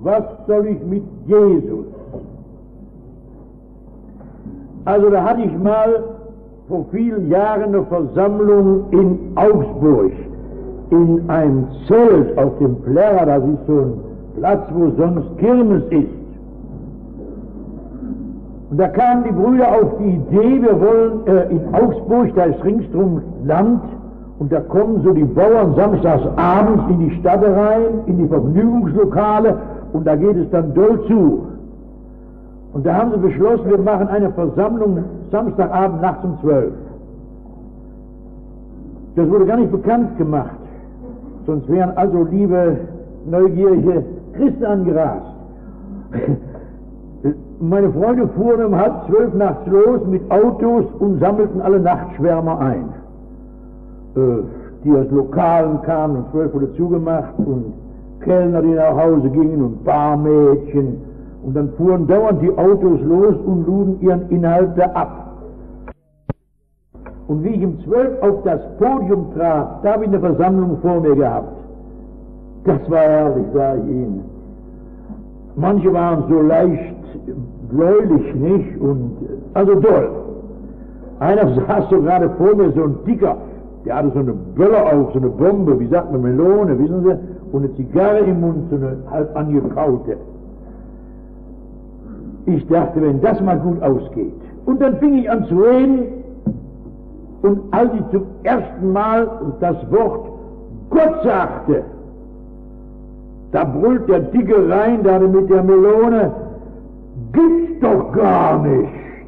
Was soll ich mit Jesus? Also da hatte ich mal vor vielen Jahren eine Versammlung in Augsburg, in einem Zelt auf dem Plärrer, das ist so ein Platz, wo sonst Kirmes ist. Und da kamen die Brüder auf die Idee, wir wollen in Augsburg, da ist ringsdrum Land, und da kommen so die Bauern samstags abends in die Stadt rein, in die Vergnügungslokale, und da geht es dann doll zu. Und da haben sie beschlossen, wir machen eine Versammlung Samstagabend nachts um 12. Das wurde gar nicht bekannt gemacht, sonst wären also liebe, neugierige Christen angerast. Meine Freunde fuhren um 11:30 nachts los mit Autos und sammelten alle Nachtschwärmer ein. Die aus Lokalen kamen, um 12 wurde zugemacht, und Kellner, die nach Hause gingen, und Barmädchen, und dann fuhren dauernd die Autos los und luden ihren Inhalt da ab. Und wie ich um 12 auf das Podium trat, da habe ich eine Versammlung vor mir gehabt. Das war herrlich, sage ich Ihnen. Manche waren so leicht bläulich, nicht? Und also toll. Einer saß so gerade vor mir, so ein Dicker, der hatte so eine Böller auf, so eine Bombe, wie sagt man, Melone, wissen Sie, und eine Zigarre im Mund, so eine halb angekaute. Ich dachte, wenn das mal gut ausgeht. Und dann fing ich an zu reden, und als ich zum ersten Mal das Wort Gott sagte, da brüllt der Dicke rein, da mit der Melone, gibt's doch gar nicht.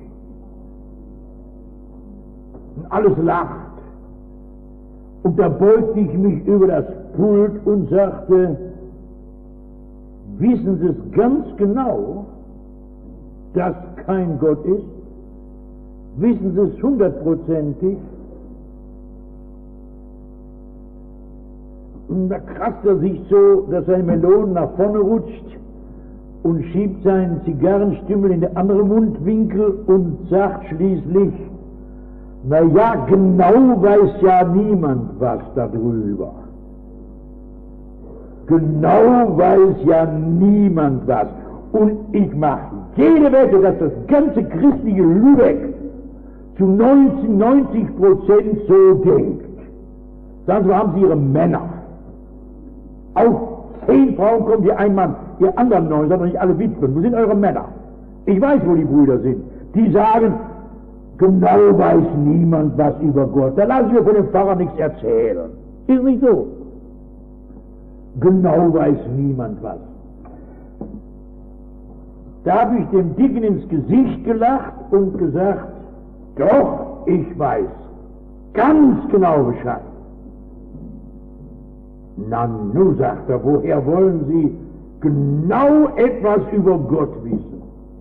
Und alles lacht. Und da beugte ich mich über das Pult und sagte, wissen Sie es ganz genau, dass kein Gott ist? Wissen Sie es 100%ig? Und da kratzt er sich so, dass seine Melone nach vorne rutscht und schiebt seinen Zigarrenstümmel in den anderen Mundwinkel und sagt schließlich, na ja, genau weiß ja niemand was darüber. Genau weiß ja niemand was. Und ich mache jede Wette, dass das ganze christliche Lübeck zu 90% so denkt. Sagen Sie, haben Sie Ihre Männer. Auf 10 Frauen kommt hier ein Mann, ihr anderen 9, sondern nicht alle Witwen. Wo sind eure Männer? Ich weiß, wo die Brüder sind. Die sagen, genau weiß niemand was über Gott. Da lassen wir von dem Pfarrer nichts erzählen. Ist nicht so. Genau weiß niemand was. Da habe ich dem Dicken ins Gesicht gelacht und gesagt, doch, ich weiß ganz genau Bescheid. Na nu, sagt er, woher wollen Sie genau etwas über Gott wissen?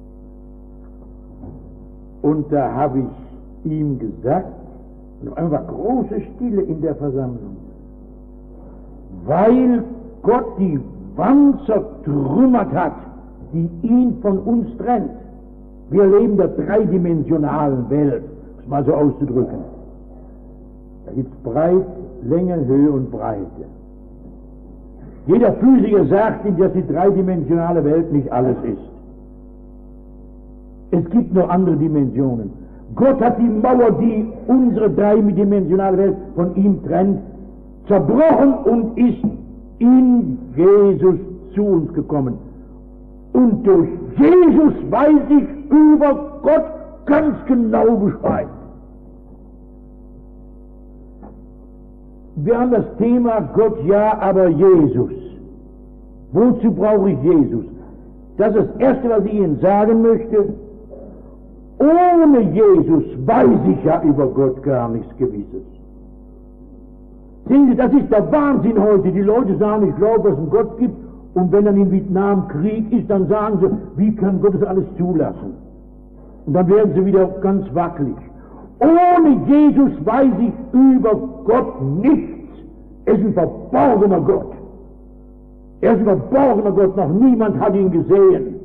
Und da habe ich ihm gesagt, und einfach große Stille in der Versammlung, weil Gott die Wand zertrümmert hat, die ihn von uns trennt. Wir leben in der dreidimensionalen Welt, um es mal so auszudrücken. Da gibt es Breit, Länge, Höhe und Breite. Jeder Physiker sagt Ihnen, dass die dreidimensionale Welt nicht alles ist. Es gibt noch andere Dimensionen. Gott hat die Mauer, die unsere dreidimensionale Welt von ihm trennt, zerbrochen und ist in Jesus zu uns gekommen. Und durch Jesus weiß ich über Gott ganz genau Bescheid. Wir haben das Thema Gott ja, aber Jesus. Wozu brauche ich Jesus? Das ist das Erste, was ich Ihnen sagen möchte. Ohne Jesus weiß ich ja über Gott gar nichts Gewisses. Sehen Sie, das ist der Wahnsinn heute. Die Leute sagen, ich glaube, dass es einen Gott gibt. Und wenn dann im Vietnam Krieg ist, dann sagen sie, wie kann Gott das alles zulassen? Und dann werden sie wieder ganz wackelig. Ohne Jesus weiß ich über Gott nichts. Er ist ein verborgener Gott. Er ist ein verborgener Gott, noch niemand hat ihn gesehen.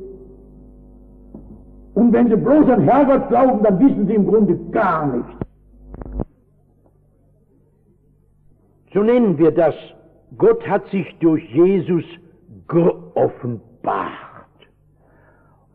Und wenn sie bloß an Herrgott glauben, dann wissen sie im Grunde gar nichts. So nennen wir das, Gott hat sich durch Jesus geoffenbart.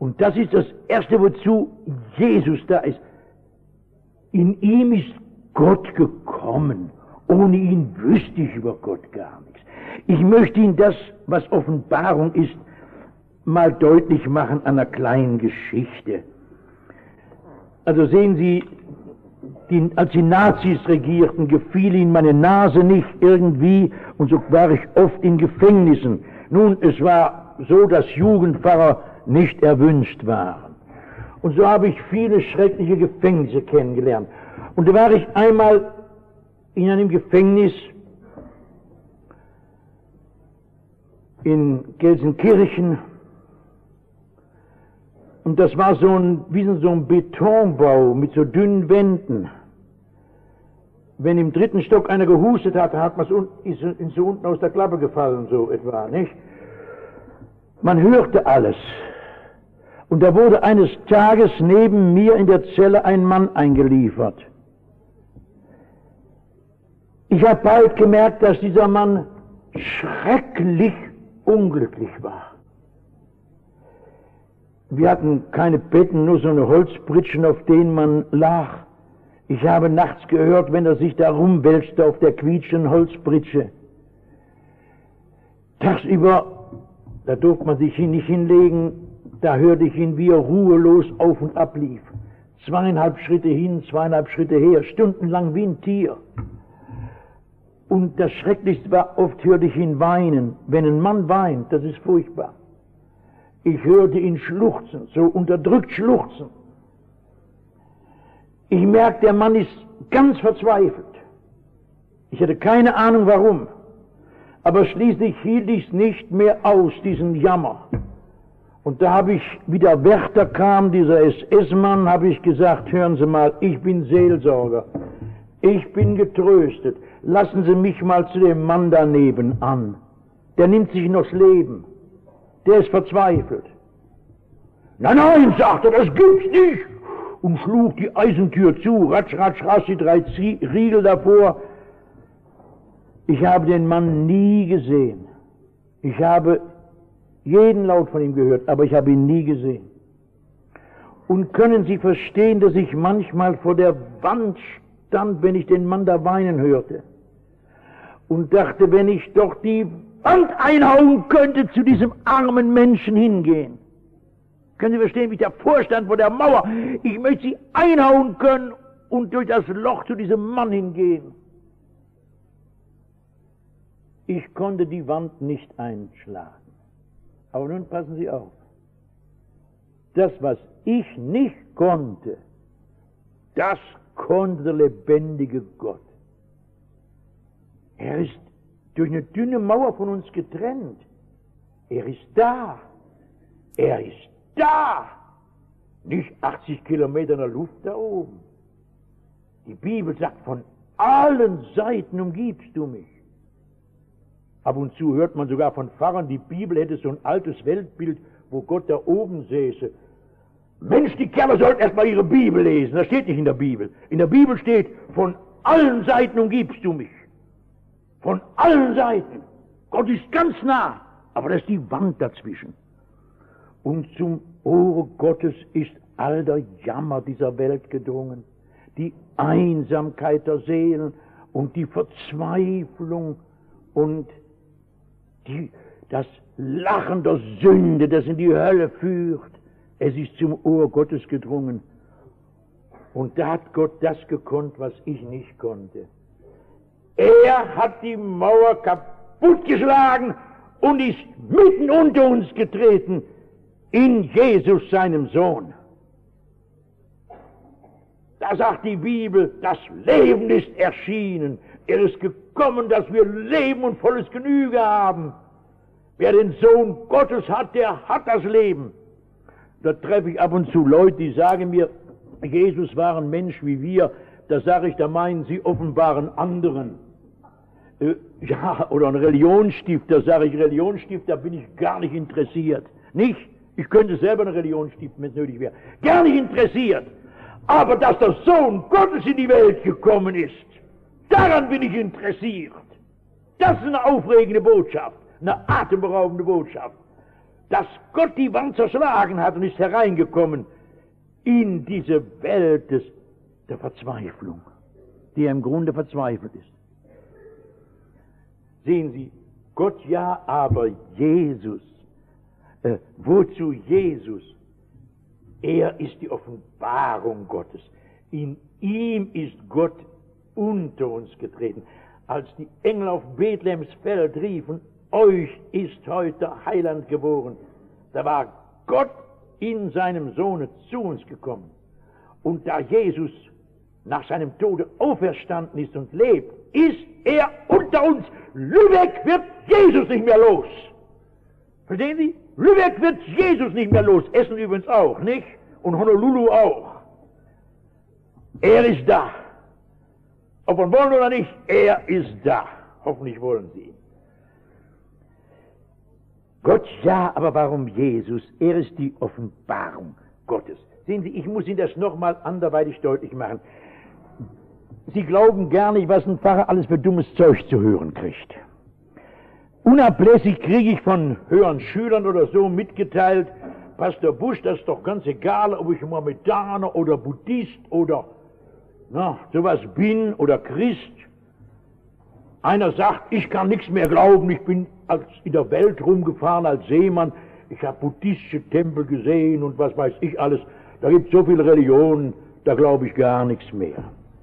Und das ist das Erste, wozu Jesus da ist. In ihm ist Gott gekommen. Ohne ihn wüsste ich über Gott gar nichts. Ich möchte Ihnen das, was Offenbarung ist, mal deutlich machen an einer kleinen Geschichte. Also sehen Sie, als die Nazis regierten, gefiel ihnen meine Nase nicht irgendwie, und so war ich oft in Gefängnissen. Nun, es war so, dass Jugendpfarrer nicht erwünscht waren. Und so habe ich viele schreckliche Gefängnisse kennengelernt. Und da war ich einmal in einem Gefängnis in Gelsenkirchen, und das war wie so ein Betonbau mit so dünnen Wänden. Wenn im 3. Stock einer gehustet hat, ist so unten aus der Klappe gefallen, so etwa, nicht? Man hörte alles. Und da wurde eines Tages neben mir in der Zelle ein Mann eingeliefert. Ich habe bald gemerkt, dass dieser Mann schrecklich unglücklich war. Wir hatten keine Betten, nur so eine Holzpritschen, auf denen man lag. Ich habe nachts gehört, wenn er sich da rumwälzte auf der quietschenden Holzpritsche. Tagsüber, da durfte man sich nicht hinlegen, da hörte ich ihn, wie er ruhelos auf und ab lief. 2,5 Schritte hin, 2,5 Schritte her, stundenlang wie ein Tier. Und das Schrecklichste war, oft hörte ich ihn weinen. Wenn ein Mann weint, das ist furchtbar. Ich hörte ihn schluchzen, so unterdrückt schluchzen. Ich merkte, der Mann ist ganz verzweifelt. Ich hatte keine Ahnung warum, aber schließlich hielt ich es nicht mehr aus, diesen Jammer. Und da habe ich, wie der Wärter kam, dieser SS-Mann, habe ich gesagt, hören Sie mal, ich bin Seelsorger, ich bin getröstet, lassen Sie mich mal zu dem Mann daneben an. Der nimmt sich noch das Leben. Der ist verzweifelt. Nein, nein, sagte er, das gibt's nicht. Und schlug die Eisentür zu, ratsch, ratsch, ratsch, die 3 Riegel davor. Ich habe den Mann nie gesehen. Ich habe jeden Laut von ihm gehört, aber ich habe ihn nie gesehen. Und können Sie verstehen, dass ich manchmal vor der Wand stand, wenn ich den Mann da weinen hörte, und dachte, wenn ich doch die Wand einhauen könnte, zu diesem armen Menschen hingehen. Können Sie verstehen, wie ich davor stand vor der Mauer? Ich möchte sie einhauen können und durch das Loch zu diesem Mann hingehen. Ich konnte die Wand nicht einschlagen. Aber nun passen Sie auf. Das, was ich nicht konnte, das konnte der lebendige Gott. Er ist durch eine dünne Mauer von uns getrennt. Er ist da. Er ist da. Nicht 80 Kilometer in der Luft da oben. Die Bibel sagt, von allen Seiten umgibst du mich. Ab und zu hört man sogar von Pfarrern, die Bibel hätte so ein altes Weltbild, wo Gott da oben säße. Mensch, die Kerle sollten erstmal ihre Bibel lesen. Das steht nicht in der Bibel. In der Bibel steht, von allen Seiten umgibst du mich. Von allen Seiten. Gott ist ganz nah, aber da ist die Wand dazwischen. Und zum Ohre Gottes ist all der Jammer dieser Welt gedrungen, die Einsamkeit der Seelen und die Verzweiflung und das Lachen der Sünde, das in die Hölle führt. Es ist zum Ohr Gottes gedrungen. Und da hat Gott das gekonnt, was ich nicht konnte. Er hat die Mauer kaputtgeschlagen und ist mitten unter uns getreten, in Jesus, seinem Sohn. Da sagt die Bibel, das Leben ist erschienen. Er ist gekommen, dass wir Leben und volles Genüge haben. Wer den Sohn Gottes hat, der hat das Leben. Da treffe ich ab und zu Leute, die sagen mir, Jesus war ein Mensch wie wir. Da sage ich, da meinen sie offenbaren anderen. Ja, oder ein Religionsstifter, sage ich, Religionsstifter bin ich gar nicht interessiert. Nicht? Ich könnte selber eine Religion stiften, wenn es nötig wäre. Gar nicht interessiert. Aber dass der Sohn Gottes in die Welt gekommen ist, daran bin ich interessiert. Das ist eine aufregende Botschaft, eine atemberaubende Botschaft. dass Gott die Wand zerschlagen hat und ist hereingekommen in diese Welt der Verzweiflung, die im Grunde verzweifelt ist. Sehen Sie, Gott ja, aber Jesus. Wozu Jesus? Er ist die Offenbarung Gottes. In ihm ist Gott unter uns getreten. Als die Engel auf Bethlehems Feld riefen, euch ist heute Heiland geboren, da war Gott in seinem Sohne zu uns gekommen. Und da Jesus nach seinem Tode auferstanden ist und lebt, ist er unter uns. Lübeck wird Jesus nicht mehr los. Verstehen Sie? Lübeck wird Jesus nicht mehr los. Essen übrigens auch, nicht? Und Honolulu auch. Er ist da. Ob wir wollen oder nicht, er ist da. Hoffentlich wollen Sie ihn. Gott ja, aber warum Jesus? Er ist die Offenbarung Gottes. Sehen Sie, ich muss Ihnen das nochmal anderweitig deutlich machen. Sie glauben gar nicht, was ein Pfarrer alles für dummes Zeug zu hören kriegt. Unablässig kriege ich von höheren Schülern oder so mitgeteilt, Pastor Busch, das ist doch ganz egal, ob ich Mohammedaner oder Buddhist oder sowas bin oder Christ. Einer sagt, ich kann nichts mehr glauben, ich bin in der Welt rumgefahren als Seemann, ich habe buddhistische Tempel gesehen und was weiß ich alles, da gibt es so viele Religionen, da glaube ich gar nichts mehr.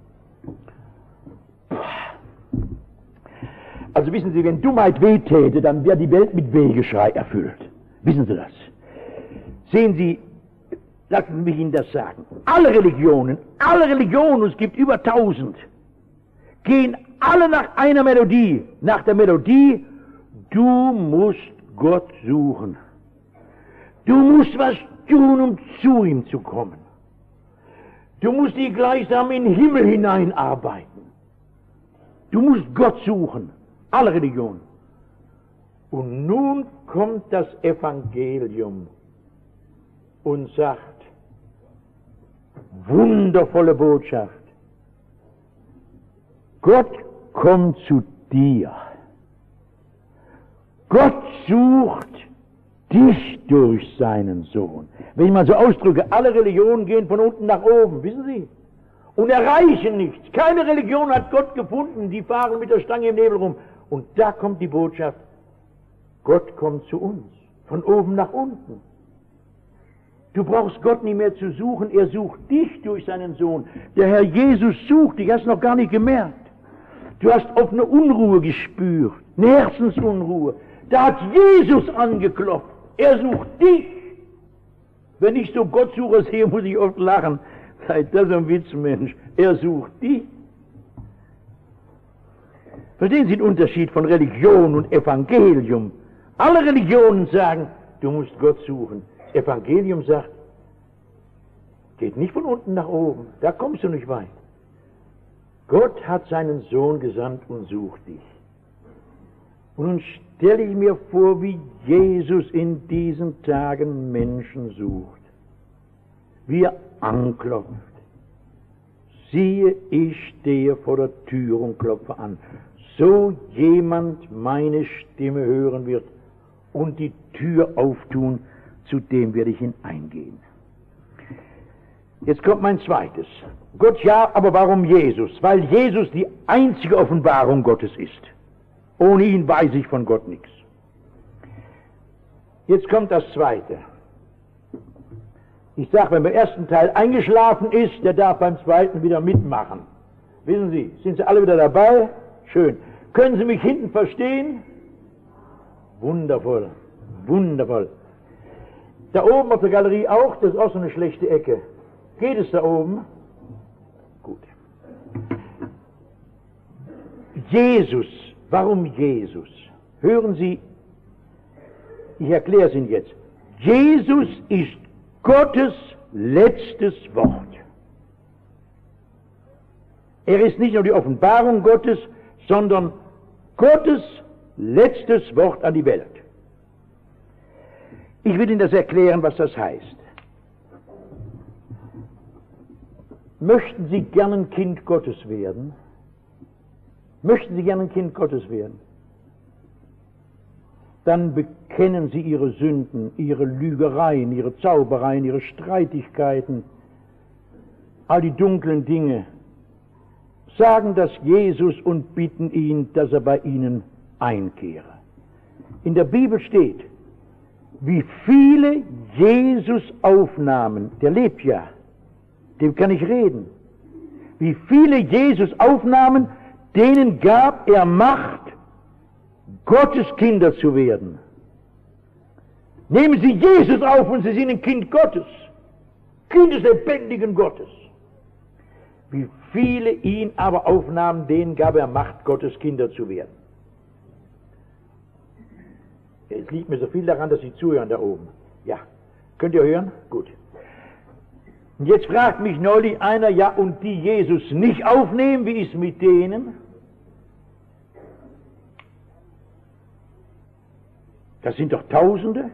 Also wissen Sie, wenn Dummheit wehtäte, dann wäre die Welt mit Wehgeschrei erfüllt. Wissen Sie das? Sehen Sie, lassen Sie mich Ihnen das sagen. Alle Religionen, und es gibt über 1000, gehen alle nach einer Melodie. Nach der Melodie, du musst Gott suchen. Du musst was tun, um zu ihm zu kommen. Du musst dich gleichsam in den Himmel hineinarbeiten. Du musst Gott suchen. Alle Religionen. Und nun kommt das Evangelium und sagt, wundervolle Botschaft, Gott kommt zu dir. Gott sucht dich durch seinen Sohn. Wenn ich mal so ausdrücke, alle Religionen gehen von unten nach oben, wissen Sie? Und erreichen nichts. Keine Religion hat Gott gefunden, die fahren mit der Stange im Nebel rum. Und da kommt die Botschaft, Gott kommt zu uns, von oben nach unten. Du brauchst Gott nicht mehr zu suchen, er sucht dich durch seinen Sohn. Der Herr Jesus sucht dich, hast du noch gar nicht gemerkt. Du hast oft eine Unruhe gespürt, eine Herzensunruhe. Da hat Jesus angeklopft, er sucht dich. Wenn ich so Gottsucher sehe, muss ich oft lachen. Seid das ein Witz, Mensch, er sucht dich. Verstehen Sie den Unterschied von Religion und Evangelium? Alle Religionen sagen, du musst Gott suchen. Evangelium sagt, geht nicht von unten nach oben, da kommst du nicht weit. Gott hat seinen Sohn gesandt und sucht dich. Und nun stelle ich mir vor, wie Jesus in diesen Tagen Menschen sucht. Wie er anklopft. Siehe, ich stehe vor der Tür und klopfe an. So jemand meine Stimme hören wird und die Tür auftun, zu dem werde ich hineingehen. Jetzt kommt mein zweites. Gott ja, aber warum Jesus? Weil Jesus die einzige Offenbarung Gottes ist. Ohne ihn weiß ich von Gott nichts. Jetzt kommt das zweite. Ich sage, wenn beim ersten Teil eingeschlafen ist, der darf beim zweiten wieder mitmachen. Wissen Sie, sind Sie alle wieder dabei? Schön. Können Sie mich hinten verstehen? Wundervoll, wundervoll. Da oben auf der Galerie auch, das ist auch so eine schlechte Ecke. Geht es da oben? Gut. Jesus, warum Jesus? Hören Sie, ich erkläre es Ihnen jetzt. Jesus ist Gottes letztes Wort. Er ist nicht nur die Offenbarung Gottes, sondern Gottes letztes Wort an die Welt. Ich will Ihnen das erklären, was das heißt. Möchten Sie gern ein Kind Gottes werden? Möchten Sie gern ein Kind Gottes werden? Dann bekennen sie ihre Sünden, ihre Lügereien, ihre Zaubereien, ihre Streitigkeiten, all die dunklen Dinge, sagen das Jesus und bitten ihn, dass er bei ihnen einkehre. In der Bibel steht, wie viele Jesus aufnahmen, der lebt ja, dem kann ich reden, wie viele Jesus aufnahmen, denen gab er Macht, Gottes Kinder zu werden. Nehmen Sie Jesus auf und Sie sind ein Kind Gottes, Kind des lebendigen Gottes. Wie viele ihn aber aufnahmen, denen gab er Macht, Gottes Kinder zu werden. Es liegt mir so viel daran, dass Sie zuhören da oben. Ja, könnt ihr hören? Gut. Und jetzt fragt mich neulich einer, ja, und die Jesus nicht aufnehmen, wie ist mit denen? Das sind doch Tausende.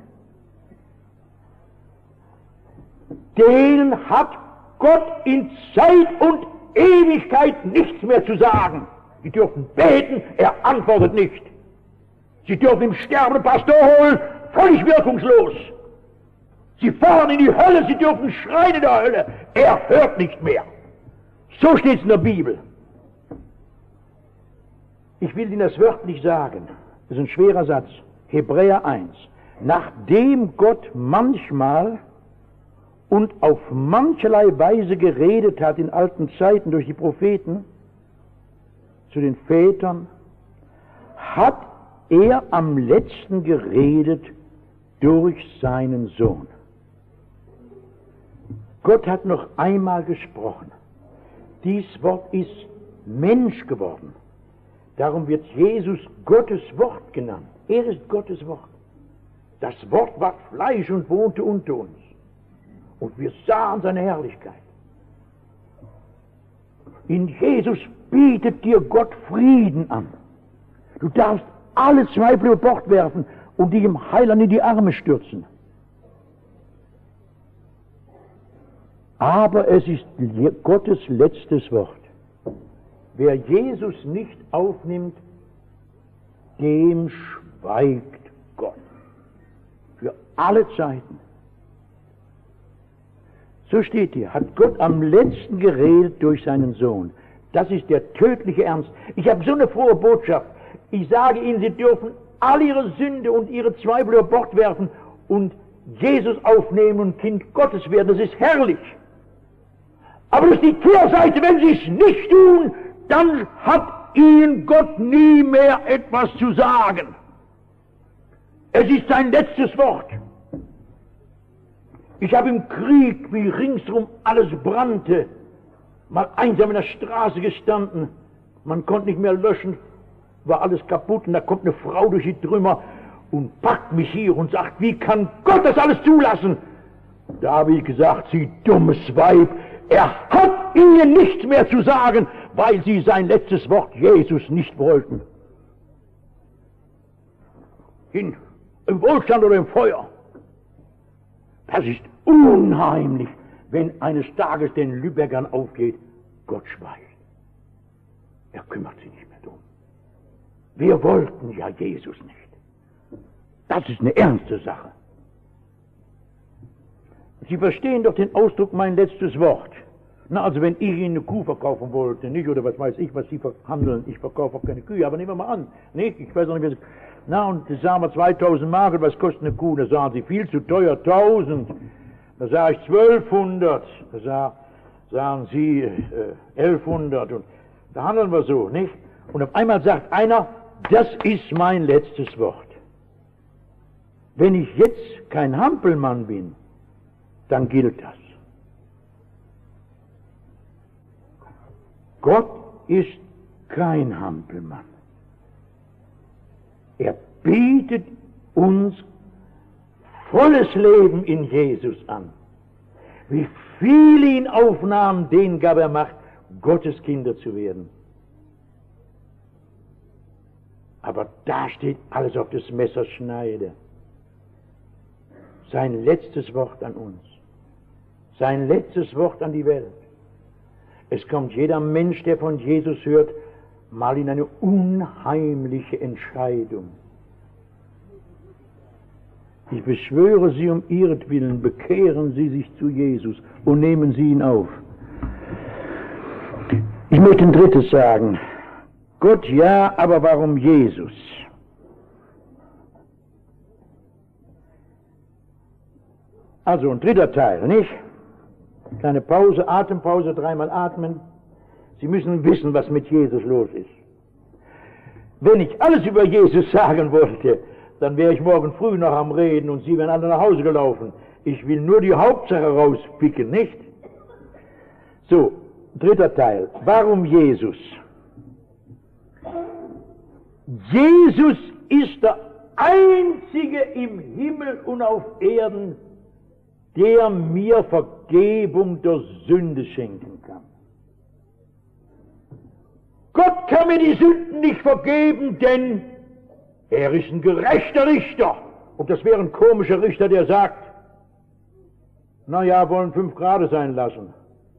Denen hat Gott in Zeit und Ewigkeit nichts mehr zu sagen. Sie dürfen beten, er antwortet nicht. Sie dürfen im sterbenden Pastor holen, völlig wirkungslos. Sie fahren in die Hölle, sie dürfen schreien in der Hölle, er hört nicht mehr. So steht es in der Bibel. Ich will Ihnen das wörtlich sagen, das ist ein schwerer Satz. Hebräer 1. Nachdem Gott manchmal und auf mancherlei Weise geredet hat in alten Zeiten durch die Propheten zu den Vätern, hat er am letzten geredet durch seinen Sohn. Gott hat noch einmal gesprochen. Dies Wort ist Mensch geworden. Darum wird Jesus Gottes Wort genannt. Er ist Gottes Wort. Das Wort war Fleisch und wohnte unter uns. Und wir sahen seine Herrlichkeit. In Jesus bietet dir Gott Frieden an. Du darfst alle Zweifel über Bord werfen und dich im Heiland in die Arme stürzen. Aber es ist Gottes letztes Wort. Wer Jesus nicht aufnimmt, dem schweigt Gott. Für alle Zeiten. So steht hier, hat Gott am letzten geredet durch seinen Sohn. Das ist der tödliche Ernst. Ich habe so eine frohe Botschaft. Ich sage Ihnen, Sie dürfen all Ihre Sünde und Ihre Zweifel über Bord werfen und Jesus aufnehmen und Kind Gottes werden. Das ist herrlich. Aber das ist die Kehrseite, wenn Sie es nicht tun, dann hat Ihnen Gott nie mehr etwas zu sagen. Es ist sein letztes Wort. Ich habe im Krieg, wie ringsrum alles brannte, mal einsam in der Straße gestanden. Man konnte nicht mehr löschen, war alles kaputt. Und da kommt eine Frau durch die Trümmer und packt mich hier und sagt, wie kann Gott das alles zulassen? Da habe ich gesagt, Sie dummes Weib, er hat Ihnen nichts mehr zu sagen, weil Sie sein letztes Wort Jesus nicht wollten. Im Wohlstand oder im Feuer. Das ist unheimlich, wenn eines Tages den Lübeckern aufgeht, Gott schweigt. Er kümmert sich nicht mehr drum. Wir wollten ja Jesus nicht. Das ist eine ernste Sache. Sie verstehen doch den Ausdruck, mein letztes Wort. Na, also wenn ich Ihnen eine Kuh verkaufen wollte, nicht, oder was weiß ich, was Sie verhandeln, ich verkaufe auch keine Kühe, aber nehmen wir mal an, nicht, ich weiß auch nicht, na, und das sagen wir 2000 Mark, und was kostet eine Kuh? Da sagen Sie, viel zu teuer, 1000. Da sage ich 1200. Da sagen Sie 1100. Und da handeln wir so, nicht? Und auf einmal sagt einer, das ist mein letztes Wort. Wenn ich jetzt kein Hampelmann bin, dann gilt das. Gott ist kein Hampelmann. Er bietet uns volles Leben in Jesus an. Wie viele ihn aufnahmen, denen gab er Macht, Gottes Kinder zu werden. Aber da steht alles auf das Messerschneide. Sein letztes Wort an uns. Sein letztes Wort an die Welt. Es kommt jeder Mensch, der von Jesus hört, mal in eine unheimliche Entscheidung. Ich beschwöre Sie um ihretwillen, bekehren Sie sich zu Jesus und nehmen Sie ihn auf. Ich möchte ein drittes sagen. Gott ja, aber warum Jesus? Also ein dritter Teil, nicht? Kleine Pause, Atempause, dreimal atmen. Sie müssen wissen, was mit Jesus los ist. Wenn ich alles über Jesus sagen wollte, dann wäre ich morgen früh noch am Reden und Sie wären alle nach Hause gelaufen. Ich will nur die Hauptsache rauspicken, nicht? So, dritter Teil. Warum Jesus? Jesus ist der Einzige im Himmel und auf Erden, der mir Vergebung der Sünde schenken kann. Gott kann mir die Sünden nicht vergeben, denn er ist ein gerechter Richter. Und das wäre ein komischer Richter, der sagt, naja, wollen 5 Grad sein lassen.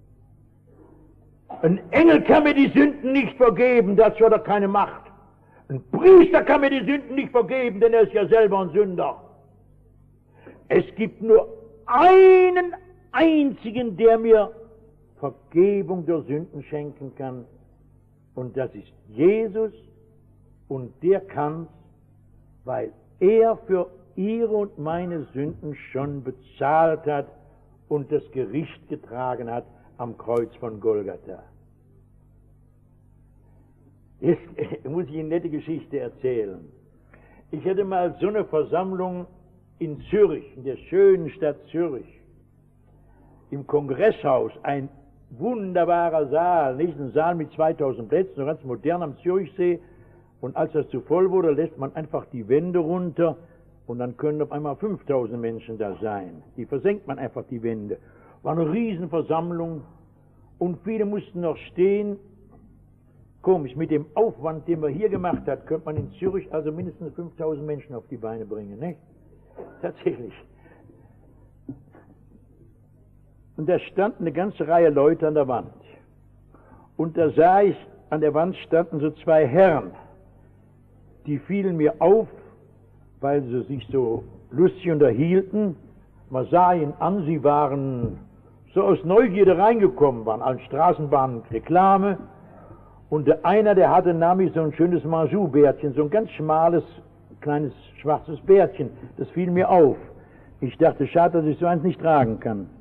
Ein Engel kann mir die Sünden nicht vergeben, dazu hat er keine Macht. Ein Priester kann mir die Sünden nicht vergeben, denn er ist ja selber ein Sünder. Es gibt nur einen einzigen, der mir Vergebung der Sünden schenken kann, und das ist Jesus, und der kann's, weil er für ihre und meine Sünden schon bezahlt hat und das Gericht getragen hat am Kreuz von Golgatha. Jetzt muss ich eine nette Geschichte erzählen. Ich hatte mal so eine Versammlung in Zürich, in der schönen Stadt Zürich, im Kongresshaus, ein wunderbarer Saal, nicht ein Saal mit 2000 Plätzen, so ganz modern am Zürichsee. Und als das zu voll wurde, lässt man einfach die Wände runter und dann können auf einmal 5000 Menschen da sein. Die versenkt man einfach die Wände. War eine Riesenversammlung und viele mussten noch stehen. Komisch, mit dem Aufwand, den man hier gemacht hat, könnte man in Zürich also mindestens 5000 Menschen auf die Beine bringen, nicht? Tatsächlich. Und da stand eine ganze Reihe Leute an der Wand. Und da sah ich, an der Wand standen so 2 Herren. Die fielen mir auf, weil sie sich so lustig unterhielten. Man sah ihnen an, sie waren so aus Neugierde reingekommen, waren an Straßenbahnen Reklame. Und der einer, der hatte, nahm ich so ein schönes Manjou-Bärtchen, so ein ganz schmales, kleines, schwarzes Bärtchen. Das fiel mir auf. Ich dachte, schade, dass ich so eins nicht tragen kann.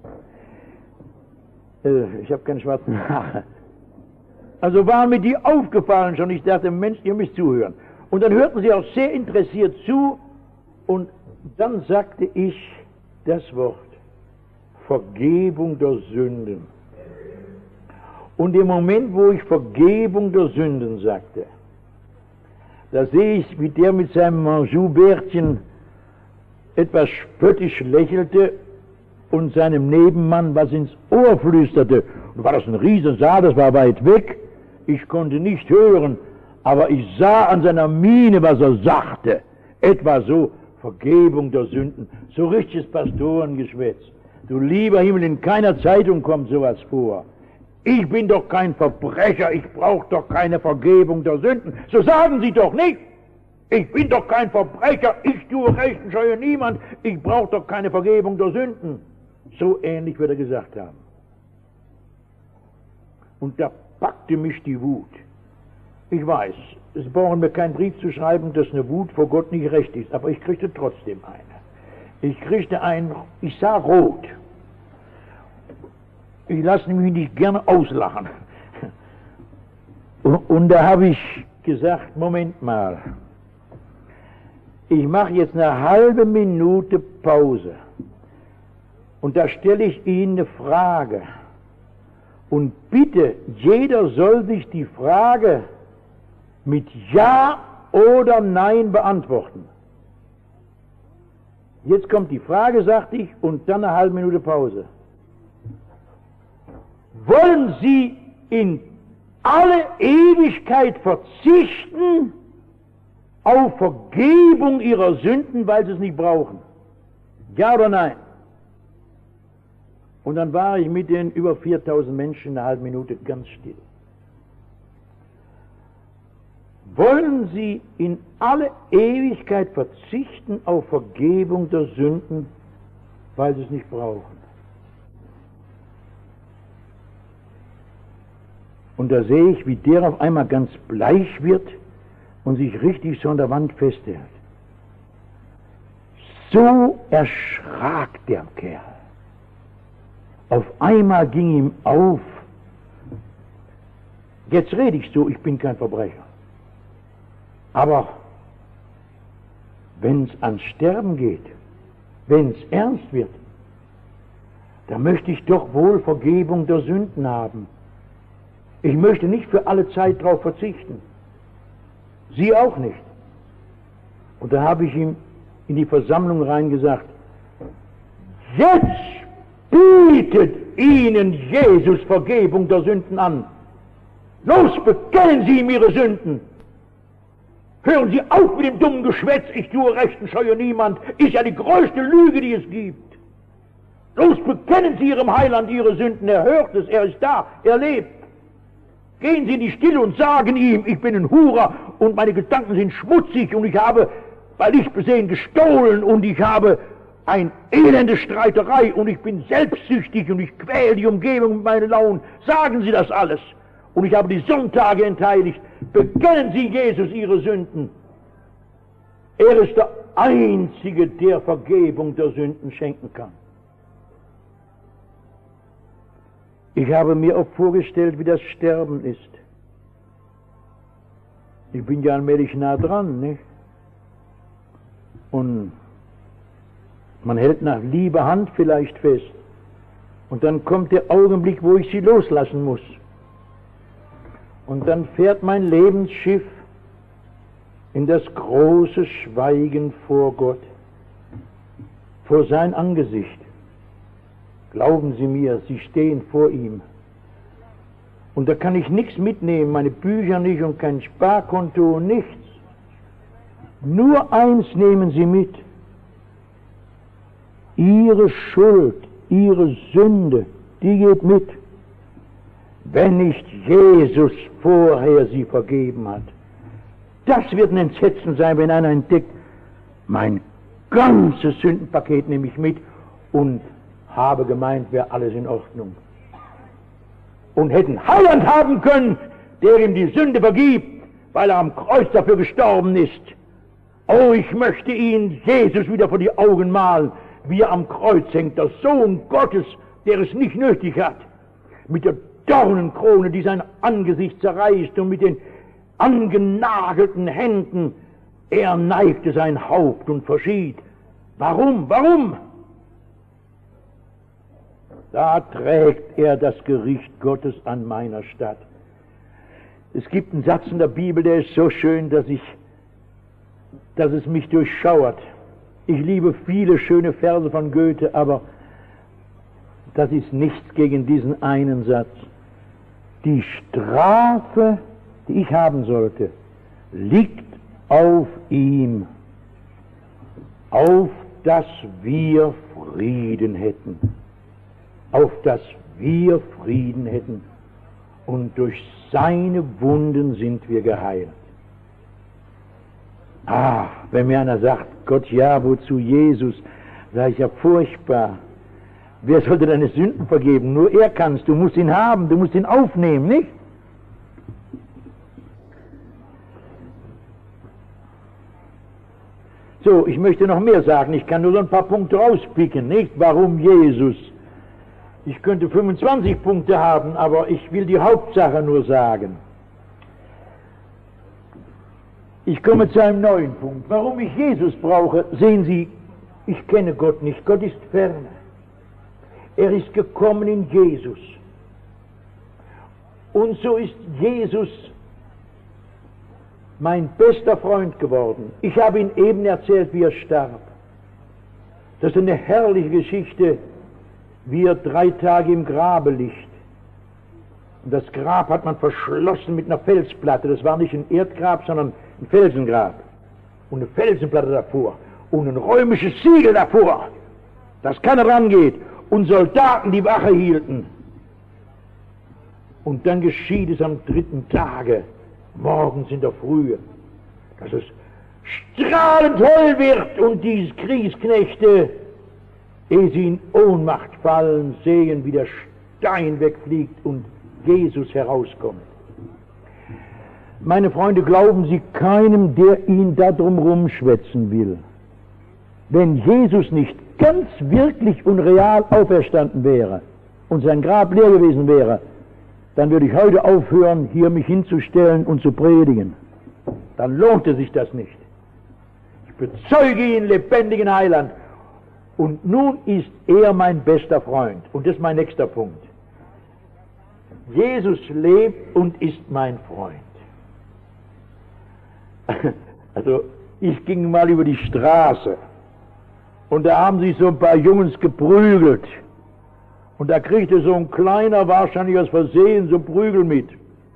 Ich habe keine schwarzen Haare. Also waren mir die aufgefallen schon. Ich dachte, Mensch, ihr müsst zuhören. Und dann hörten sie auch sehr interessiert zu. Und dann sagte ich das Wort Vergebung der Sünden. Und im Moment, wo ich Vergebung der Sünden sagte, da sehe ich, wie der mit seinem Manjou-Bärtchen etwas spöttisch lächelte und seinem Nebenmann was ins Ohr flüsterte. Und war das ein Riesensaal, das war weit weg. Ich konnte nicht hören, aber ich sah an seiner Miene, was er sagte. Etwa so, Vergebung der Sünden. So richtiges Pastorengeschwätz. Du lieber Himmel, in keiner Zeitung kommt sowas vor. Ich bin doch kein Verbrecher, ich brauche doch keine Vergebung der Sünden. So sagen Sie doch nicht. Ich bin doch kein Verbrecher, ich tue Recht und scheue niemand, ich brauche doch keine Vergebung der Sünden. So ähnlich wird er gesagt haben. Und da packte mich die Wut. Ich weiß, es brauchen mir keinen Brief zu schreiben, dass eine Wut vor Gott nicht recht ist, aber ich kriegte trotzdem eine. Ich sah rot. Ich lasse mich nicht gerne auslachen. Und da habe ich gesagt, Moment mal, ich mache jetzt eine halbe Minute Pause und da stelle ich Ihnen eine Frage. Und bitte, jeder soll sich die Frage mit Ja oder Nein beantworten. Jetzt kommt die Frage, sagte ich, und dann eine halbe Minute Pause. Wollen Sie in alle Ewigkeit verzichten auf Vergebung Ihrer Sünden, weil Sie es nicht brauchen? Ja oder nein? Und dann war ich mit den über 4000 Menschen eine halbe Minute ganz still. wollen Sie in alle Ewigkeit verzichten auf Vergebung der Sünden, weil Sie es nicht brauchen? Und da sehe ich, wie der auf einmal ganz bleich wird und sich richtig so an der Wand festhält. So erschrak der Kerl. Auf einmal ging ihm auf, jetzt rede ich so, ich bin kein Verbrecher. Aber wenn es ans Sterben geht, wenn es ernst wird, da möchte ich doch wohl Vergebung der Sünden haben. Ich möchte nicht für alle Zeit darauf verzichten. Sie auch nicht. Und da habe ich ihm in die Versammlung reingesagt, jetzt bietet Ihnen Jesus Vergebung der Sünden an. Los, bekennen Sie ihm Ihre Sünden. Hören Sie auf mit dem dummen Geschwätz, ich tue Recht und scheue niemand, ist ja die größte Lüge, die es gibt. Los, bekennen Sie Ihrem Heiland Ihre Sünden, er hört es, er ist da, er lebt. Gehen Sie in die Stille und sagen ihm, ich bin ein Hurer und meine Gedanken sind schmutzig und ich habe bei Lichtbesehen gestohlen und ich habe eine elende Streiterei und ich bin selbstsüchtig und ich quäle die Umgebung mit meinen Launen. Sagen Sie das alles. Und ich habe die Sonntage entheiligt. Bekennen Sie Jesus Ihre Sünden. Er ist der Einzige, der Vergebung der Sünden schenken kann. Ich habe mir auch vorgestellt, wie das Sterben ist. Ich bin ja allmählich nah dran, nicht? Und man hält nach lieber Hand vielleicht fest. Und dann kommt der Augenblick, wo ich sie loslassen muss. Und dann fährt mein Lebensschiff in das große Schweigen vor Gott, vor sein Angesicht. Glauben Sie mir, Sie stehen vor ihm. Und da kann ich nichts mitnehmen, meine Bücher nicht und kein Sparkonto und nichts. Nur eins nehmen Sie mit. Ihre Schuld, Ihre Sünde, die geht mit. Wenn nicht Jesus vorher sie vergeben hat. Das wird ein Entsetzen sein, wenn einer entdeckt, mein ganzes Sündenpaket nehme ich mit und habe gemeint, wäre alles in Ordnung. Und hätten Heiland haben können, der ihm die Sünde vergibt, weil er am Kreuz dafür gestorben ist. Oh, ich möchte Ihnen Jesus wieder vor die Augen malen, wie er am Kreuz hängt, der Sohn Gottes, der es nicht nötig hat, mit der Dornenkrone, die sein Angesicht zerreißt, und mit den angenagelten Händen, er neigte sein Haupt und verschied. Warum? Warum? Da trägt er das Gericht Gottes an meiner Stadt. Es gibt einen Satz in der Bibel, der ist so schön, dass es mich durchschauert. Ich liebe viele schöne Verse von Goethe, aber das ist nichts gegen diesen einen Satz. Die Strafe, die ich haben sollte, liegt auf ihm, auf dass wir Frieden hätten. Auf dass wir Frieden hätten. Und durch seine Wunden sind wir geheilt. Ah, wenn mir einer sagt, Gott, ja, wozu Jesus? Sag ich, ja, furchtbar. Wer sollte deine Sünden vergeben? Nur er kannst. Du musst ihn haben, du musst ihn aufnehmen, nicht? So, ich möchte noch mehr sagen. Ich kann nur so ein paar Punkte rauspicken, nicht? Warum Jesus? Ich könnte 25 Punkte haben, aber ich will die Hauptsache nur sagen. Ich komme zu einem neuen Punkt. Warum ich Jesus brauche, sehen Sie, ich kenne Gott nicht. Gott ist ferne. Er ist gekommen in Jesus. Und so ist Jesus mein bester Freund geworden. Ich habe ihn eben erzählt, wie er starb. Das ist eine herrliche Geschichte, wie er 3 Tage im Grabe liegt. Und das Grab hat man verschlossen mit einer Felsplatte. Das war nicht ein Erdgrab, sondern ein Felsengrab. Und eine Felsenplatte davor. Und ein römisches Siegel davor, dass keiner rangeht. Und Soldaten, die Wache hielten. Und dann geschieht es am 3. Tage. morgens in der Frühe, dass es strahlend hell wird und die Kriegsknechte, ehe sie in Ohnmacht fallen, sehen, wie der Stein wegfliegt und Jesus herauskommt. Meine Freunde, glauben Sie keinem, der ihn darum rumschwätzen will. Wenn Jesus nicht ganz wirklich und real auferstanden wäre und sein Grab leer gewesen wäre, dann würde ich heute aufhören, hier mich hinzustellen und zu predigen. Dann lohnte sich das nicht. Ich bezeuge ihn, lebendigen Heiland. Und nun ist er mein bester Freund. Und das ist mein nächster Punkt. Jesus lebt und ist mein Freund. Also, ich ging mal über die Straße und da haben sich so ein paar Jungs geprügelt. Und da kriegte so ein Kleiner wahrscheinlich aus Versehen so Prügel mit.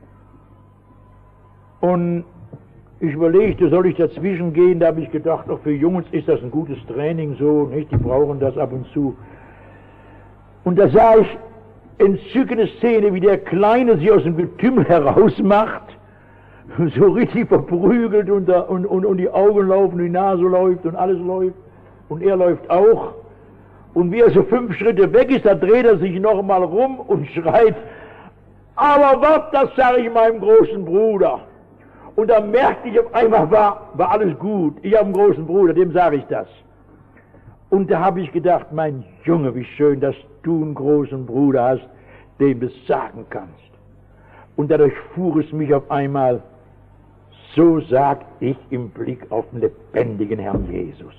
Und ich überlegte, soll ich dazwischen gehen? Da habe ich gedacht, auch für Jungs ist das ein gutes Training so, nicht? Die brauchen das ab und zu. Und da sah ich entzückende Szene, wie der Kleine sich aus dem Getümmel herausmacht, so richtig verprügelt und die Augen laufen, die Nase läuft und alles läuft. Und er läuft auch. Und wie er so 5 Schritte weg ist, da dreht er sich noch mal rum und schreit, aber was, das sage ich meinem großen Bruder. Und da merkte ich auf einmal, war alles gut. Ich habe einen großen Bruder, dem sage ich das. Und da habe ich gedacht, mein Junge, wie schön, dass du einen großen Bruder hast, dem du es sagen kannst. Und dadurch fuhr es mich auf einmal, so sag ich im Blick auf den lebendigen Herrn Jesus.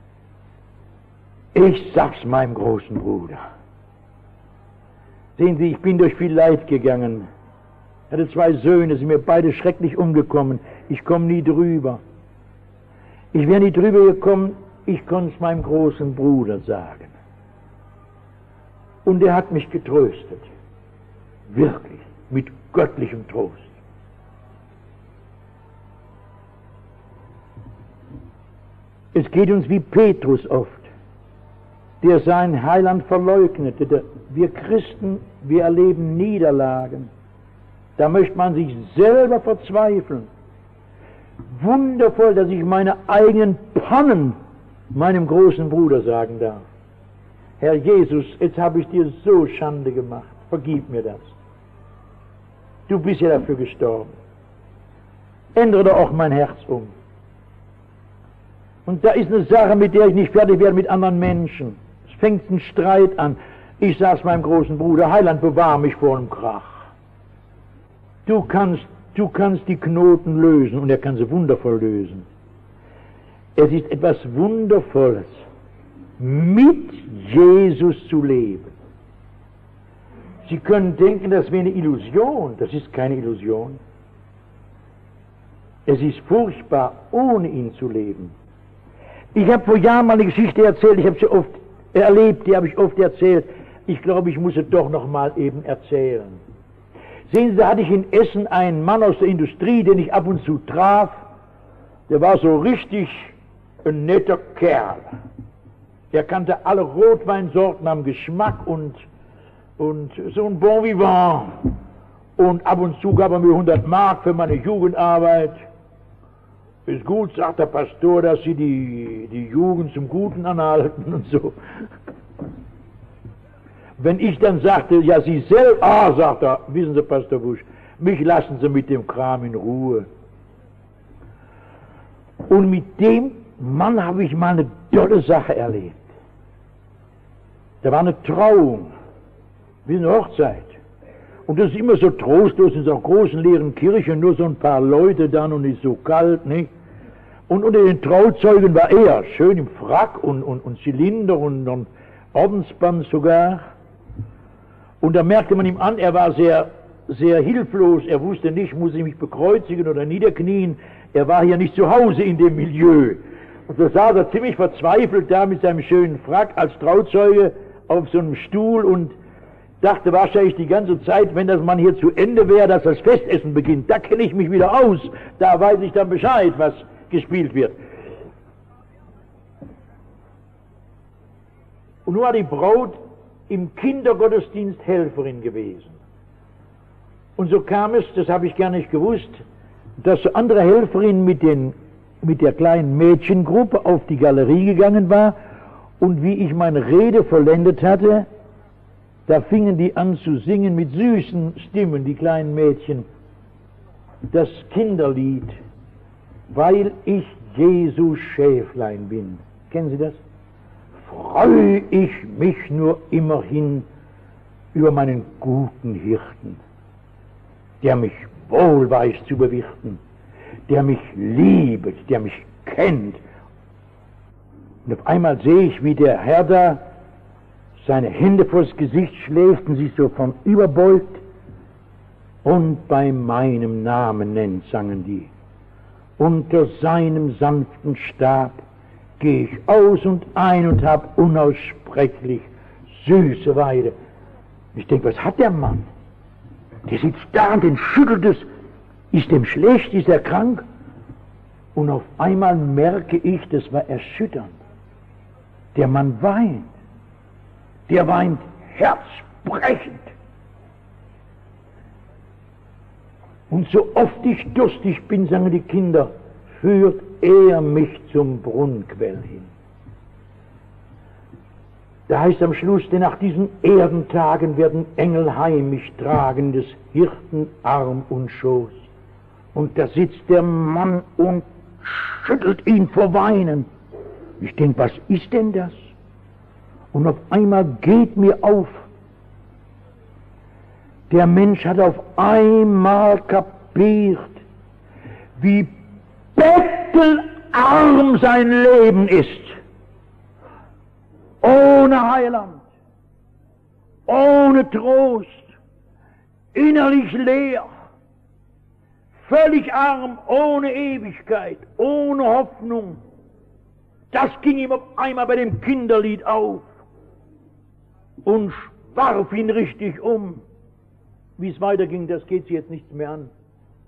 Ich sag's meinem großen Bruder. Sehen Sie, ich bin durch viel Leid gegangen. Ich hatte 2 Söhne, sind mir beide schrecklich umgekommen. Ich komme nie drüber. Ich wäre nie drüber gekommen, ich konnte es meinem großen Bruder sagen. Und er hat mich getröstet. Wirklich, mit göttlichem Trost. Es geht uns wie Petrus oft, der seinen Heiland verleugnete. Wir Christen, wir erleben Niederlagen. Da möchte man sich selber verzweifeln. Wundervoll, dass ich meine eigenen Pannen meinem großen Bruder sagen darf. Herr Jesus, jetzt habe ich dir so Schande gemacht. Vergib mir das. Du bist ja dafür gestorben. Ändere doch auch mein Herz um. Und da ist eine Sache, mit der ich nicht fertig werde mit anderen Menschen. Es fängt ein Streit an. Ich sag's meinem großen Bruder, Heiland, bewahr mich vor einem Krach. Du kannst die Knoten lösen und er kann sie wundervoll lösen. Es ist etwas Wundervolles, mit Jesus zu leben. Sie können denken, das wäre eine Illusion. Das ist keine Illusion. Es ist furchtbar, ohne ihn zu leben. Ich habe vor Jahren mal eine Geschichte erzählt, ich habe sie oft erlebt, die habe ich oft erzählt. Ich glaube, ich muss sie doch noch mal eben erzählen. Sehen Sie, da hatte ich in Essen einen Mann aus der Industrie, den ich ab und zu traf. Der war so richtig ein netter Kerl. Er kannte alle Rotweinsorten am Geschmack und so ein Bon Vivant. Und ab und zu gab er mir 100 Mark für meine Jugendarbeit. Ist gut, sagt der Pastor, dass Sie die Jugend zum Guten anhalten und so. Wenn ich dann sagte, ja, Sie selbst, sagt er, wissen Sie, Pastor Busch, mich lassen Sie mit dem Kram in Ruhe. Und mit dem Mann habe ich mal eine tolle Sache erlebt. Da war eine Trauung, wie eine Hochzeit. Und das ist immer so trostlos in so einer großen leeren Kirche, nur so ein paar Leute dann und ist so kalt, nicht? Und unter den Trauzeugen war er, schön im Frack und Zylinder und Ordensband sogar. Und da merkte man ihm an, er war sehr, sehr hilflos, er wusste nicht, muss ich mich bekreuzigen oder niederknien, er war hier nicht zu Hause in dem Milieu. Und so saß er ziemlich verzweifelt da mit seinem schönen Frack als Trauzeuge auf so einem Stuhl und dachte wahrscheinlich die ganze Zeit, wenn das Mann hier zu Ende wäre, dass das Festessen beginnt, da kenne ich mich wieder aus, da weiß ich dann Bescheid, was gespielt wird. Und nun war die Braut im Kindergottesdienst Helferin gewesen. Und so kam es, das habe ich gar nicht gewusst, dass eine andere Helferin mit der kleinen Mädchengruppe auf die Galerie gegangen war, und wie ich meine Rede vollendet hatte, da fingen die an zu singen mit süßen Stimmen, die kleinen Mädchen, das Kinderlied, weil ich Jesu Schäflein bin. Kennen Sie das? Freue ich mich nur immerhin über meinen guten Hirten, der mich wohl weiß zu bewirten, der mich liebet, der mich kennt. Und auf einmal sehe ich, wie der Herr da seine Hände vors Gesicht schlägt und sich so vornüberbeugt und bei meinem Namen nennt, sangen die. Unter seinem sanften Stab gehe ich aus und ein und hab unaussprechlich süße Weide. Ich denke, was hat der Mann? Der sitzt da und den schüttelt es. Ist dem schlecht, ist er krank? Und auf einmal merke ich, das war erschütternd. Der Mann weint. Der weint herzbrechend. Und so oft ich durstig bin, sagen die Kinder, führt er mich zum Brunnenquell hin. Da heißt am Schluss, denn nach diesen Erdentagen werden Engel heim mich tragen, des Hirten Arm und Schoß. Und da sitzt der Mann und schüttelt ihn vor Weinen. Ich denke, was ist denn das? Und auf einmal geht mir auf, der Mensch hat auf einmal kapiert, wie bettelarm sein Leben ist. Ohne Heiland, ohne Trost, innerlich leer, völlig arm, ohne Ewigkeit, ohne Hoffnung. Das ging ihm auf einmal bei dem Kinderlied auf und warf ihn richtig um. Wie es weiterging, das geht sie jetzt nichts mehr an.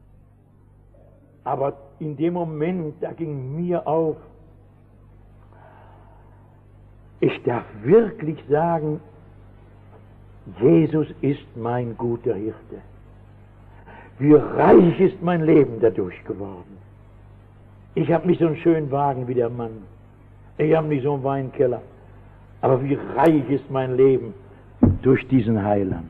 Aber in dem Moment, da ging mir auf, ich darf wirklich sagen, Jesus ist mein guter Hirte. Wie reich ist mein Leben dadurch geworden. Ich habe nicht so einen schönen Wagen wie der Mann. Ich habe nicht so einen Weinkeller. Aber wie reich ist mein Leben durch diesen Heiland.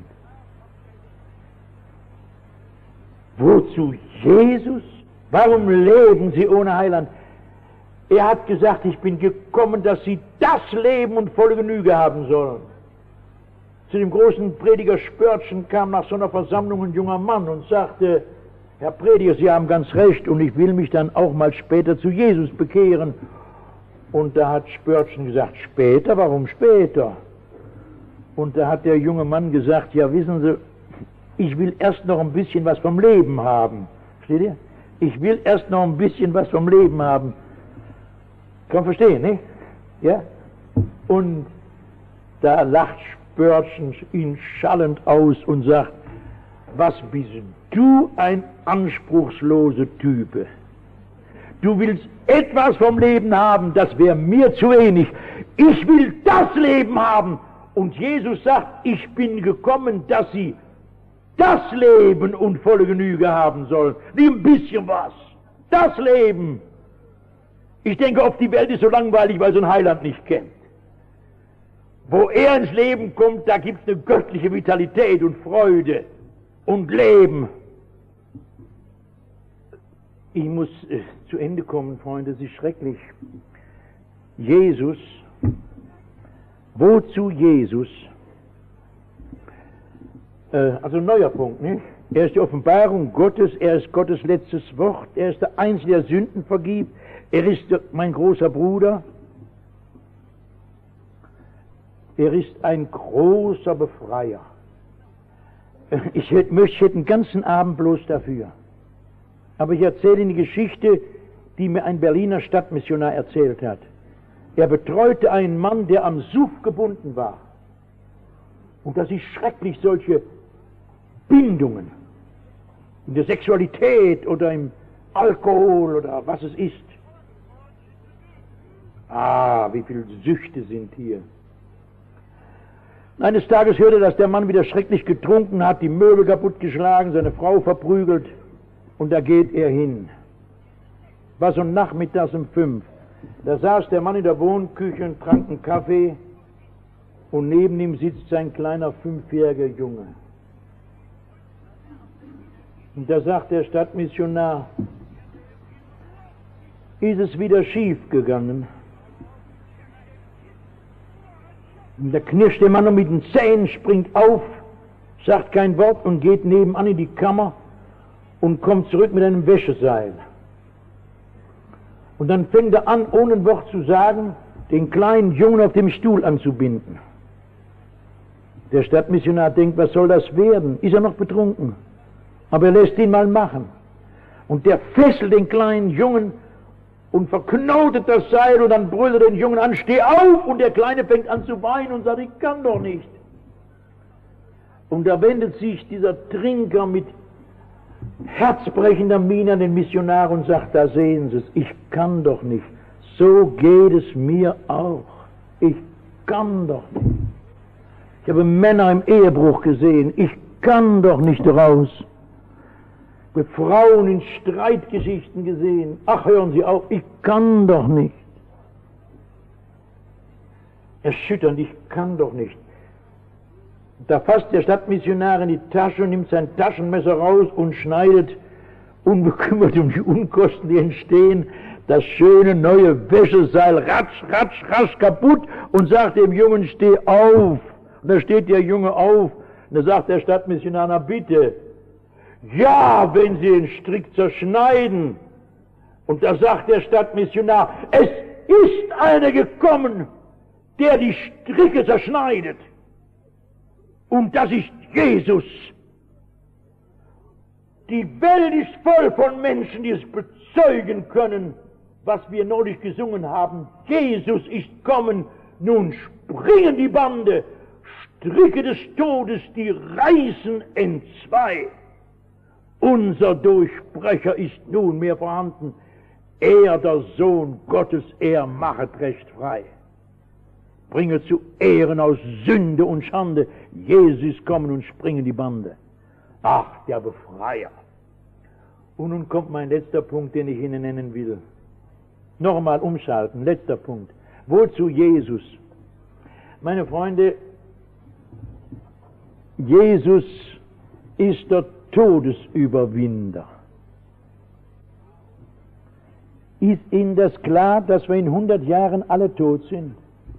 Wozu Jesus? Warum leben Sie ohne Heiland? Er hat gesagt, ich bin gekommen, dass Sie das Leben und volle Genüge haben sollen. Zu dem großen Prediger Spörtchen kam nach so einer Versammlung ein junger Mann und sagte, Herr Prediger, Sie haben ganz recht und ich will mich dann auch mal später zu Jesus bekehren. Und da hat Spörtchen gesagt, später? Warum später? Und da hat der junge Mann gesagt, ja wissen Sie, ich will erst noch ein bisschen was vom Leben haben. Versteht ihr? Ich will erst noch ein bisschen was vom Leben haben. Kann man verstehen, nicht? Ja? Und da lacht Spörtchen ihn schallend aus und sagt, was bist du ein anspruchsloser Type. Du willst etwas vom Leben haben, das wäre mir zu wenig. Ich will das Leben haben. Und Jesus sagt, ich bin gekommen, dass sie das Leben und volle Genüge haben sollen. Nicht ein bisschen was. Das Leben. Ich denke oft, die Welt ist so langweilig, weil so ein Heiland nicht kennt. Wo er ins Leben kommt, da gibt es eine göttliche Vitalität und Freude und Leben. Ich muss zu Ende kommen, Freunde, es ist schrecklich. Jesus, wozu Jesus? Also ein neuer Punkt, nicht? Er ist die Offenbarung Gottes, er ist Gottes letztes Wort, er ist der Einzige, der Sünden vergibt, er ist mein großer Bruder, er ist ein großer Befreier. Ich hätte einen ganzen Abend bloß dafür. Aber ich erzähle Ihnen die Geschichte, die mir ein Berliner Stadtmissionar erzählt hat. Er betreute einen Mann, der am Suff gebunden war. Und das ist schrecklich, solche Bindungen in der Sexualität oder im Alkohol oder was es ist. Ah, wie viele Süchte sind hier. Eines Tages hörte er, dass der Mann wieder schrecklich getrunken hat, die Möbel kaputtgeschlagen, seine Frau verprügelt. Und da geht er hin. War so nachmittags um 5. Da saß der Mann in der Wohnküche und trank einen Kaffee und neben ihm sitzt sein kleiner 5-jähriger Junge. Und da sagt der Stadtmissionar, ist es wieder schief gegangen? Und da knirscht der Mann noch mit den Zähnen, springt auf, sagt kein Wort und geht nebenan in die Kammer und kommt zurück mit einem Wäscheseil. Und dann fängt er an, ohne ein Wort zu sagen, den kleinen Jungen auf dem Stuhl anzubinden. Der Stadtmissionar denkt, was soll das werden? Ist er noch betrunken? Aber er lässt ihn mal machen. Und der fesselt den kleinen Jungen und verknotet das Seil und dann brüllt er den Jungen an, steh auf! Und der Kleine fängt an zu weinen und sagt, ich kann doch nicht. Und da wendet sich dieser Trinker mit herzbrechender Miene an den Missionar und sagt, da sehen Sie es, ich kann doch nicht. So geht es mir auch. Ich kann doch nicht. Ich habe Männer im Ehebruch gesehen. Ich kann doch nicht raus. Ich habe Frauen in Streitgeschichten gesehen. Ach, hören Sie auf, ich kann doch nicht. Erschütternd, ich kann doch nicht. Da fasst der Stadtmissionar in die Tasche und nimmt sein Taschenmesser raus und schneidet, unbekümmert um die Unkosten, die entstehen, das schöne neue Wäscheseil ratsch, ratsch, rasch kaputt und sagt dem Jungen, steh auf. Und da steht der Junge auf und da sagt der Stadtmissionar, na bitte, ja, wenn Sie den Strick zerschneiden. Und da sagt der Stadtmissionar, es ist einer gekommen, der die Stricke zerschneidet. Und das ist Jesus. Die Welt ist voll von Menschen, die es bezeugen können, was wir neulich gesungen haben. Jesus ist kommen, nun springen die Bande, Stricke des Todes, die reißen entzwei. Unser Durchbrecher ist nunmehr vorhanden. Er, der Sohn Gottes, er machet recht frei. Bringe zu Ehren aus Sünde und Schande. Jesus ist kommen und springen die Bande. Ach, der Befreier. Und nun kommt mein letzter Punkt, den ich Ihnen nennen will. Nochmal umschalten, letzter Punkt. Wozu Jesus? Meine Freunde, Jesus ist der Todesüberwinder. Ist Ihnen das klar, dass wir in 100 Jahren alle tot sind?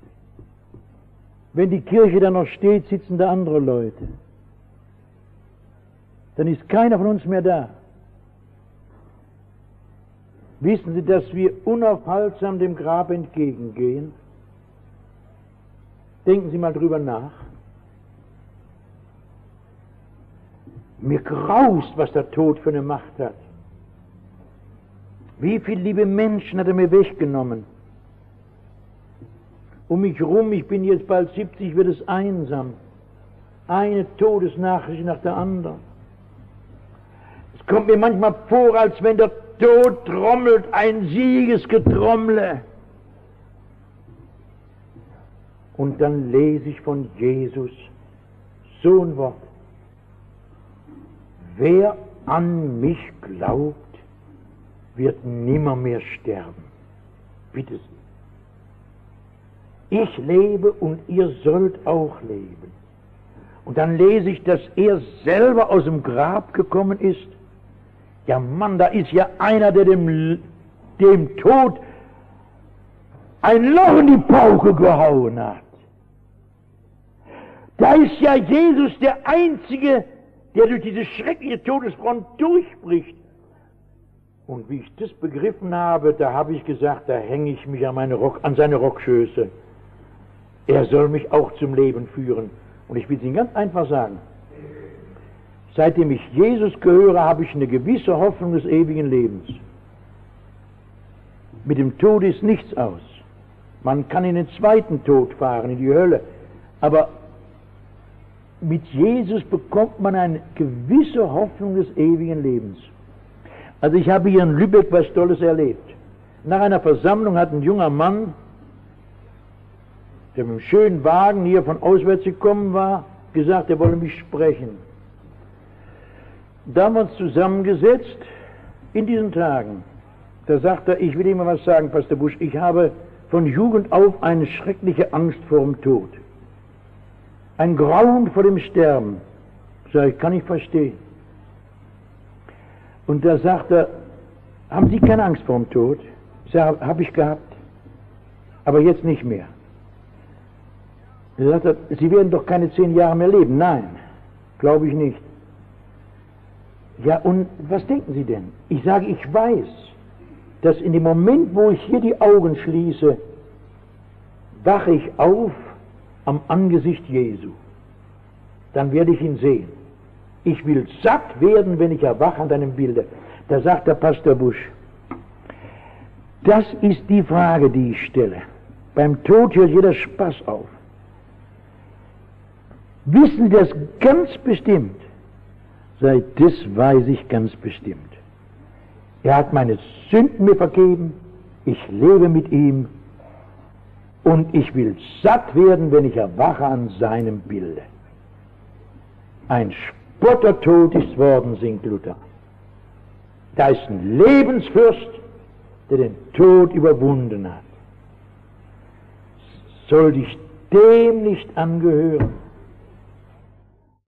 Wenn die Kirche dann noch steht, sitzen da andere Leute. Dann ist keiner von uns mehr da. Wissen Sie, dass wir unaufhaltsam dem Grab entgegengehen? Denken Sie mal drüber nach. Mir graust, was der Tod für eine Macht hat. Wie viele liebe Menschen hat er mir weggenommen? Um mich rum, ich bin jetzt bald 70, wird es einsam. Eine Todesnachricht nach der anderen. Es kommt mir manchmal vor, als wenn der Tod trommelt, ein Siegesgetrommle. Und dann lese ich von Jesus so ein Wort. Wer an mich glaubt, wird nimmermehr sterben. Bitte Sie. Ich lebe und ihr sollt auch leben. Und dann lese ich, dass er selber aus dem Grab gekommen ist. Ja Mann, da ist ja einer, der dem Tod ein Loch in die Pauke gehauen hat. Da ist ja Jesus der Einzige, der durch diese schreckliche Todesfront durchbricht. Und wie ich das begriffen habe, da habe ich gesagt, da hänge ich mich an seine Rockschöße. Er soll mich auch zum Leben führen. Und ich will es Ihnen ganz einfach sagen. Seitdem ich Jesus gehöre, habe ich eine gewisse Hoffnung des ewigen Lebens. Mit dem Tod ist nichts aus. Man kann in den zweiten Tod fahren, in die Hölle. Aber mit Jesus bekommt man eine gewisse Hoffnung des ewigen Lebens. Also ich habe hier in Lübeck was Tolles erlebt. Nach einer Versammlung hat ein junger Mann, der mit einem schönen Wagen hier von auswärts gekommen war, gesagt, er wolle mich sprechen. Da haben wir uns zusammengesetzt in diesen Tagen, da sagt er, ich will Ihnen mal was sagen, Pastor Busch, ich habe von Jugend auf eine schreckliche Angst vor dem Tod. Ein Grauen vor dem Sterben. Sag ich, kann ich verstehen. Und da sagt er, haben Sie keine Angst vor dem Tod? Sag, habe ich gehabt, aber jetzt nicht mehr. Er sagt, Sie werden doch keine 10 Jahre mehr leben. Nein, glaube ich nicht. Ja, und was denken Sie denn? Ich sage, ich weiß, dass in dem Moment, wo ich hier die Augen schließe, wache ich auf am Angesicht Jesu. Dann werde ich ihn sehen. Ich will satt werden, wenn ich erwache an deinem Bilde. Da sagt der Pastor Busch, das ist die Frage, die ich stelle. Beim Tod hört jeder Spaß auf. Wissen Sie das ganz bestimmt? Seit das weiß ich ganz bestimmt. Er hat meine Sünden mir vergeben, ich lebe mit ihm und ich will satt werden, wenn ich erwache an seinem Bilde. Ein Spottertod ist worden, singt Luther. Da ist ein Lebensfürst, der den Tod überwunden hat. Soll dich dem nicht angehören?